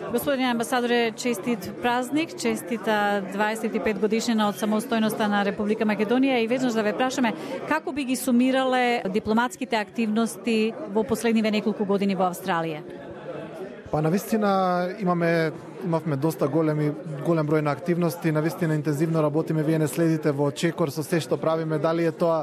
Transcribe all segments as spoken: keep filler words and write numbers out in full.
Господин амбасадоре, честит празник, честита дваесет и пет годишнина од самостојноста на Република Македонија и веднаш да ве прашаме како би ги сумирале дипломатските активности во последниве неколку години во Австралија? Па навистина имаме имавме доста големи голем број на активности, навистина интензивно работиме, вие не следите во чекор со се што правиме, дали е тоа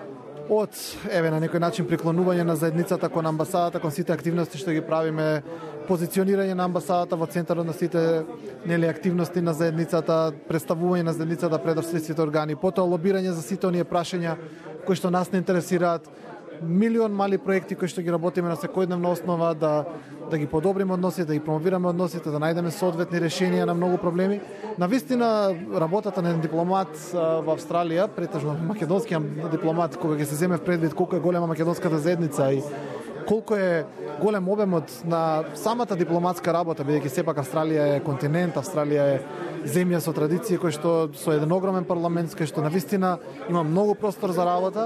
од еве на некој начин преклонување на заедницата кон амбасадата, кон сите активности што ги правиме, позиционирање на амбасадата во центарот на сите нели активности на заедницата, представување на заедницата пред австралиските органи, потоа лобирање за сите оние прашања кои што нас не интересираат, милион мали проекти кои што ги работиме на секојдневна основа да да ги подобриме односите, да ги промовираме односите, да најдеме соодветни решенија на многу проблеми. Навистина работата на дипломат во Австралија, претежно македонски дипломат, кога ќе се земе в предвид колку е голема македонската заедница и колку е голем обемот на самата дипломатска работа, бидејќи сепак Австралија е континент, Австралија е земја со традиција кој што со еден огромен парламент, кој што навистина има многу простор за работа.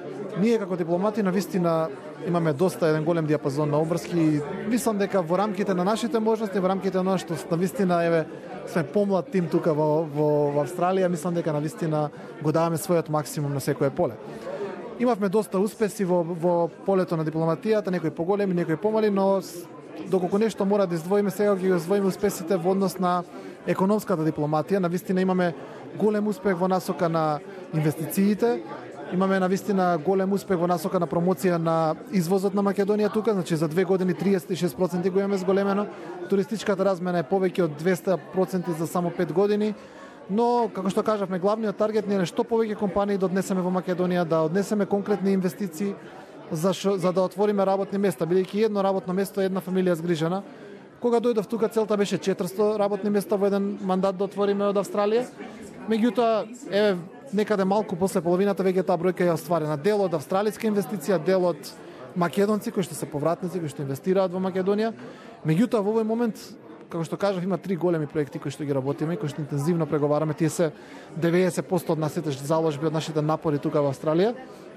Ние како дипломати навистина имаме доста еден голем диапазон на обврски и мислам дека во рамките на нашите можности, во рамките на оно што навистина еве сме помлад тим тука во, во, во Австралија, мислам дека навистина го даваме својот максимум на секое поле. Имавме доста успеси во, во полето на дипломатијата, некои поголеми, некои помали, но доколку нешто мора да издвоиме, сега ги издвоиме успесите во однос на економската дипломатија. Навистина имаме голем успех во насока на инвестициите. Имаме навистина голем успех во насока на промоција на извозот на Македонија тука, значи за две години триесет и шест проценти го имаме зголемено. Туристичката размена е повеќе од двесте проценти за само пет години, но како што кажавме, главниот таргет ни е што повеќе компании да однесеме во Македонија, да однесеме конкретни инвестиции за шо, за да отвориме работни места, бидејќи едно работно место е една фамилија згрижена. Кога дојдов тука целта беше четиристо работни места во еден мандат да отвориме од Австралија. Меѓутоа, еве некаде малку после половината веќе таа бројка е остварена. Дел од австралиска инвестиција, дел од македонци кои што се повратници, кои што инвестираат во Македонија. Меѓутоа во овој момент, како што кажав, има три големи проекти кои што ги работиме, кои што интензивно преговараме. Тие се деветдесет проценти од нашите заложби, од нашите напори тука во Австралија.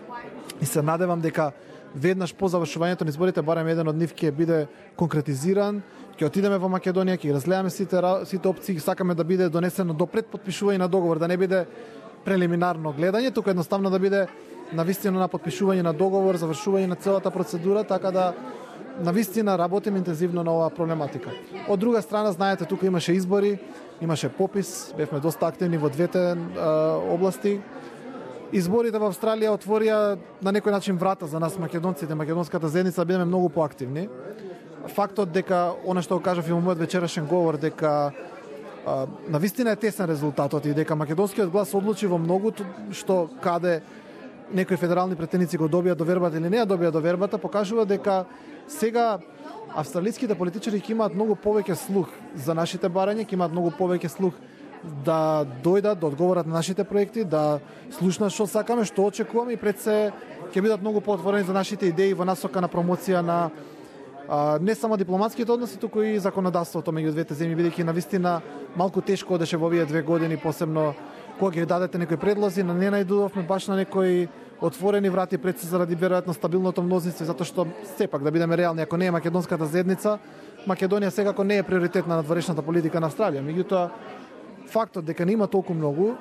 И се надевам дека веднаш по завршувањето на изборите барем еден од нив ќе биде конкретизиран, ќе отидеме во Македонија, ќе разгледаме сите сите опции, сакаме да биде донесено до пред потпишување на договор, да не биде прелиминарно гледање, тука едноставно да биде навистина на потпишување на договор, завршување на целата процедура, така да навистина работиме интензивно на оваа проблематика. Од друга страна, знаете, тука имаше избори, имаше попис, бевме доста активни во двете а, области. Изборите во Австралија отворија на некој начин врата за нас македонците, македонската заедница, бидеме многу поактивни. Фактот дека, она што го кажав и во мојот вечерашен говор, дека а, навистина е тесен резултатот и дека македонскиот глас одлучи во многото што каде некои федерални претеници го добија довербата или не ја добија довербата, покажува дека сега австралиските политичари ќе имаат многу повеќе слух за нашите барања, ќе имаат многу повеќе слух да дојдат, да одговорат на нашите проекти, да слушнат што сакаме, што очекуваме и пред се ќе бидат многу поотворени за нашите идеи во насока на промоција на а, не само дипломатските односи, туку и законодавството меѓу двете земји, бидејќи навистина малку тешко одеше во овие две години, посебно кога ги дадете некои предлози, на не најдувавме баш на некои отворени врати пред се заради веројатно стабилното мнозинство, затоа што сепак да бидеме реални, ако не е македонската заедница, Македонија секако не е приоритет на надворешната политика на Австралија. Меѓутоа, фактот дека не има толку многу,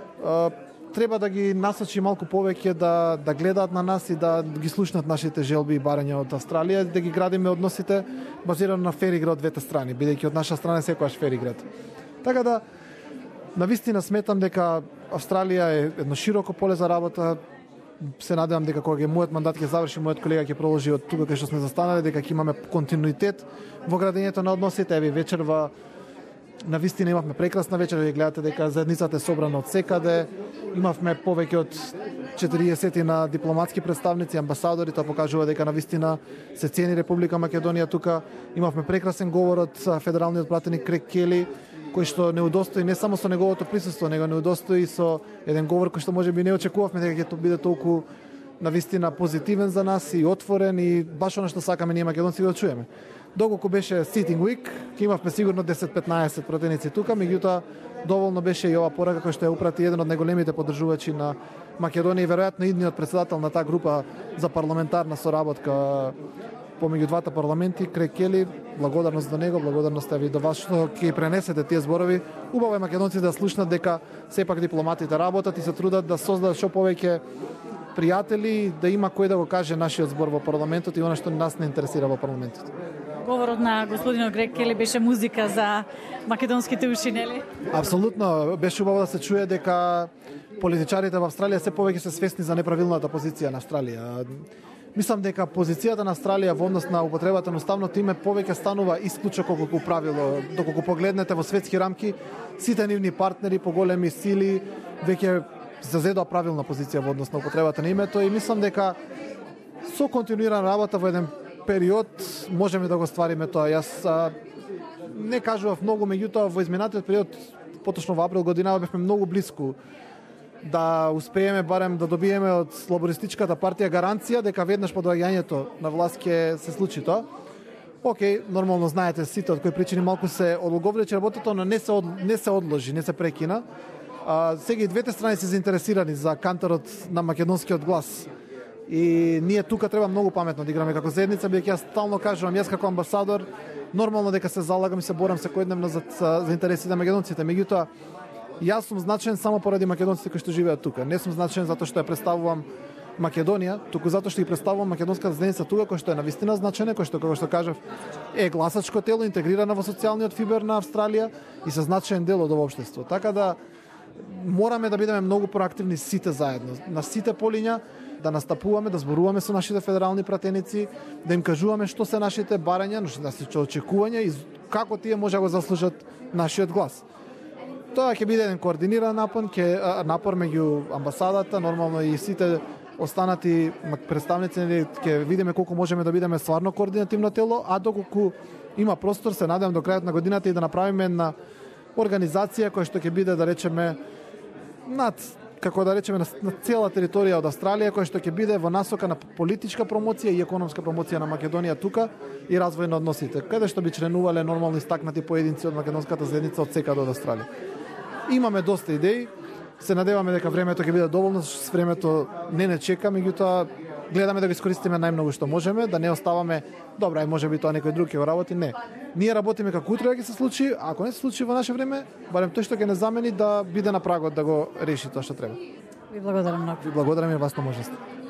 треба да ги насочи малку повеќе да да гледаат на нас и да ги слушнат нашите желби и барања од Австралија, да ги градиме односите базирано на фер игра од двете страни, бидејќи од наша страна е секогаш фер играта. Така да навистина сметам дека Австралија е едно широко поле за работа. Се надевам дека кога мојот мандат ќе заврши, мојот колега ќе продолжи од тука кај што сме застанале, дека ќе имаме континуитет во градењето на односите. Еве вечерва навистина имавме прекрасна вечер, ви гледате дека заедницата е собрана од секаде. Имавме повеќе од четириесет на дипломатски представници, амбасадори, тоа покажува дека навистина се цени Република Македонија тука. Имавме прекрасен говор од федералниот пратеник Крейг Кели, кој што не удостои не само со неговото присуство, него не удостои со еден говор кој што можеби не очекувавме дека ќе биде толку навистина позитивен за нас и отворен и баш она што сакаме ние македонци да чуеме. Доколку беше sitting week, ќе имавме сигурно десет-петнаесет пратеници тука, меѓутоа доволно беше и ова порака која што ја упрати еден од најголемите поддржувачи на Македонија и веројатно идниот претседател на таа група за парламентарна соработка помеѓу двата парламенти, Крейг Кели, благодарност до него, благодарност и до вас што ќе пренесете тие зборови. Убаво е македонците да слушнат дека сепак дипломатите работат и се трудат да создадат што повеќе пријатели, да има кој да го каже нашиот збор во парламентот и она што нас не интересира во парламентот. Говорот на господинот Крейг Кели беше музика за македонските уши, нели? Апсолутно, беше убаво да се чуе дека политичарите во Австралија се повеќе се свесни за неправилната позиција на Австралија. Мислам дека позицијата на Австралија во однос на употребата на уставното име повеќе станува исклучок колку правило. Доколку погледнете во светски рамки, сите нивни партнери, поголеми сили веќе зазедоа правилна позиција во однос на употребата на името и мислам дека со континуирана работа во еден период можеме да го ствариме тоа. Јас а, не кажував многу, меѓутоа во изминатиот период, поточно во април година, бевме многу блиску да успееме барем да добиеме од лабористичката партија гаранција дека веднаш по доаѓањето на власт ќе се случи тоа. Океј, нормално знаете сите од кои причини малку се одлоговлече работата, но не се од, не се одложи, не се прекина. А, сега и двете страни се заинтересирани за кантарот на македонскиот глас. И ние тука треба многу паметно да играме како заедница, бидејќи јас стално кажувам, јас како амбасадор нормално дека се залагам и се борам секојдневно за, за интересите на македонците. Меѓутоа, јас сум значен само поради македонците кои што живеат тука. Не сум значен затоа што ја представувам Македонија, туку затоа што ги представувам македонската заедница тука, која што е навистина значена, која што како што кажав е гласачко тело интегрирано во социјалниот фибер на Австралија и се значаен дел од ова општество. Така да мораме да бидеме многу проактивни сите заедно, на сите полиња, да настапуваме, да зборуваме со нашите федерални пратеници, да им кажуваме што се нашите барања, нашите очекувања и како тие може да го заслужат нашиот глас. Тоа ќе биде еден координиран напор, ќе напор меѓу амбасадата, нормално и сите останати представници, ќе видиме колку можеме да бидеме стварно координативно тело, а доколку има простор, се надевам до крајот на годината и да направиме една организација која што ќе биде, да речеме, над како да речеме на, на цела територија од Австралија, која што ќе биде во насока на политичка промоција и економска промоција на Македонија тука и развој на односите, каде што би членувале нормално истакнати поединци од македонската заедница од секаде од Австралија. Имаме доста идеи, се надеваме дека времето ќе биде доволно, с времето не не чека, меѓутоа гледаме да го искористиме најмногу што можеме, да не оставаме добра, и можеби тоа некој друг ќе го работи, не. Ние работиме како утре ќе се случи, а ако не се случи во наше време, барем тој што ќе не замени да биде на прагот да го реши тоа што треба. Ви благодарам многу. Ви благодарам и вас на можност.